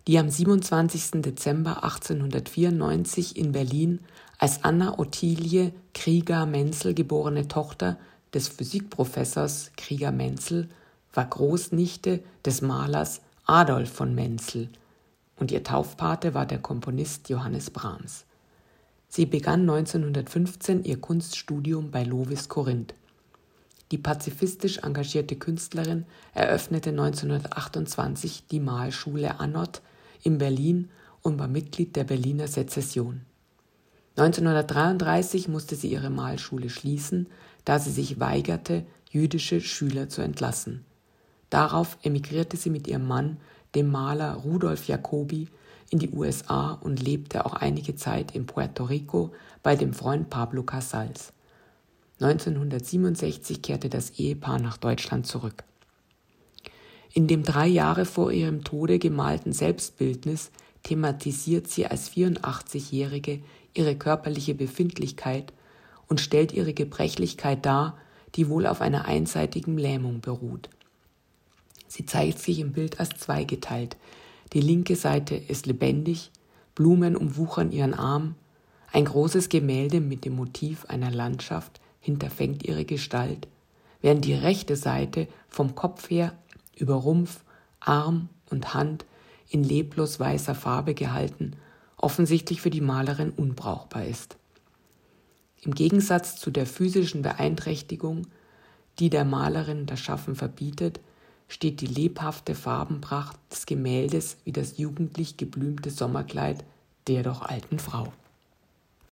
die am 27. Dezember 1894 in Berlin als Anna Ottilie Krieger-Menzel geborene Tochter des Physikprofessors Krieger-Menzel war Großnichte des Malers Adolf von Menzel und ihr Taufpate war der Komponist Johannes Brahms. Sie begann 1915 ihr Kunststudium bei Lovis Corinth. Die pazifistisch engagierte Künstlerin eröffnete 1928 die Malschule Anott in Berlin und war Mitglied der Berliner Sezession. 1933 musste sie ihre Malschule schließen, da sie sich weigerte, jüdische Schüler zu entlassen. Darauf emigrierte sie mit ihrem Mann, dem Maler Rudolf Jacobi, in die USA und lebte auch einige Zeit in Puerto Rico bei dem Freund Pablo Casals. 1967 kehrte das Ehepaar nach Deutschland zurück. In dem 3 Jahre vor ihrem Tode gemalten Selbstbildnis thematisiert sie als 84-Jährige ihre körperliche Befindlichkeit und stellt ihre Gebrechlichkeit dar, die wohl auf einer einseitigen Lähmung beruht. Sie zeigt sich im Bild als zweigeteilt. Die linke Seite ist lebendig, Blumen umwuchern ihren Arm, ein großes Gemälde mit dem Motiv einer Landschaft hinterfängt ihre Gestalt, während die rechte Seite vom Kopf her über Rumpf, Arm und Hand in leblos weißer Farbe gehalten, offensichtlich für die Malerin unbrauchbar ist. Im Gegensatz zu der physischen Beeinträchtigung, die der Malerin das Schaffen verbietet, steht die lebhafte Farbenpracht des Gemäldes wie das jugendlich geblümte Sommerkleid der doch alten Frau.